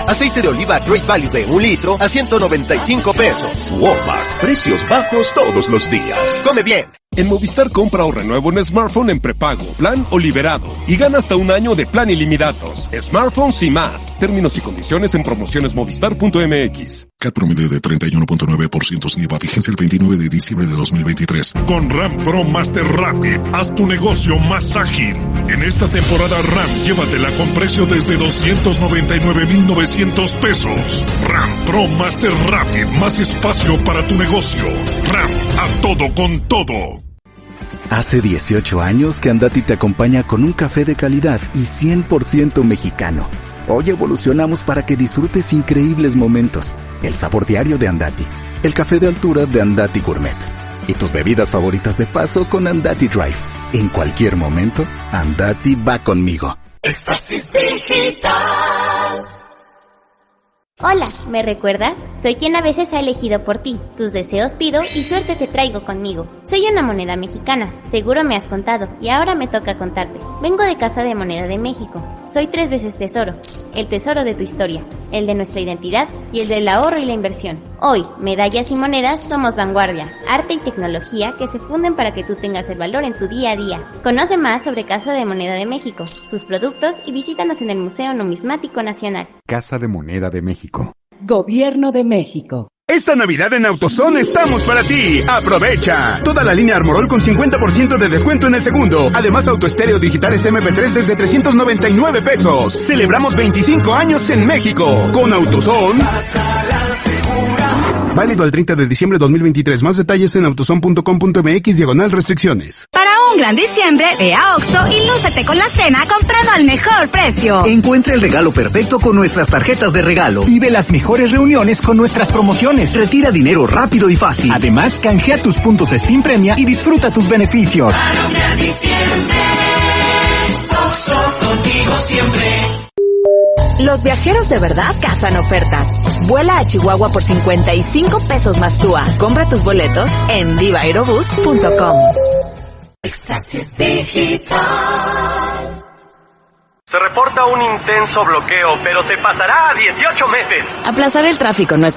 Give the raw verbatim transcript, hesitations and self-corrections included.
Aceite de oliva Great Value de un litro a ciento noventa y cinco pesos. Walmart, precios bajos todos los días. ¡Come bien! En Movistar compra o renueva un smartphone en prepago, plan o liberado y gana hasta un año de plan ilimitados. Smartphones y más. Términos y condiciones en promociones movistar punto m x. C A T promedio de treinta y uno punto nueve por ciento sin I V A, vigencia el veintinueve de diciembre de dos mil veintitrés. Con RAM Pro Master Rapid, haz tu negocio más ágil. En esta temporada RAM, llévatela con precio desde doscientos noventa y nueve mil novecientos pesos. RAM Pro Master Rapid, más espacio para tu negocio. RAM, a todo con todo. Hace dieciocho años que Andati te acompaña con un café de calidad y cien por ciento mexicano. Hoy evolucionamos para que disfrutes increíbles momentos. El sabor diario de Andati, el café de altura de Andati Gourmet y tus bebidas favoritas de paso con Andati Drive. En cualquier momento, Andati va conmigo. Éxtasis Digital. Hola, ¿me recuerdas? Soy quien a veces ha elegido por ti. Tus deseos pido y suerte te traigo conmigo. Soy una moneda mexicana, seguro me has contado, y ahora me toca contarte. Vengo de Casa de Moneda de México. Soy tres veces tesoro. El tesoro de tu historia, el de nuestra identidad y el del ahorro y la inversión. Hoy, medallas y monedas somos vanguardia, arte y tecnología que se funden para que tú tengas el valor en tu día a día. Conoce más sobre Casa de Moneda de México, sus productos y visítanos en el Museo Numismático Nacional. Casa de Moneda de México. Gobierno de México. Esta Navidad en AutoZone estamos para ti. ¡Aprovecha! Toda la línea Armorol con cincuenta por ciento de descuento en el segundo. Además, autoestéreo digitales eme pe tres desde trescientos noventa y nueve pesos. Celebramos veinticinco años en México. Con AutoZone. Válido al treinta de diciembre de dos mil veintitrés. Más detalles en autozone punto com punto m x diagonal restricciones. Para un gran diciembre, ve a Oxxo y lúcete con la cena comprando al mejor precio. Encuentra el regalo perfecto con nuestras tarjetas de regalo. Vive las mejores reuniones con nuestras promociones. Retira dinero rápido y fácil. Además, canjea tus puntos Steam Premia y disfruta tus beneficios. Para un gran diciembre, Oxxo, contigo siempre. Los viajeros de verdad cazan ofertas. Vuela a Chihuahua por cincuenta y cinco pesos más T U A. Compra tus boletos en viva aerobús punto com. Éxtasis Digital. Se reporta un intenso bloqueo, pero se pasará a dieciocho meses. Aplazar el tráfico no es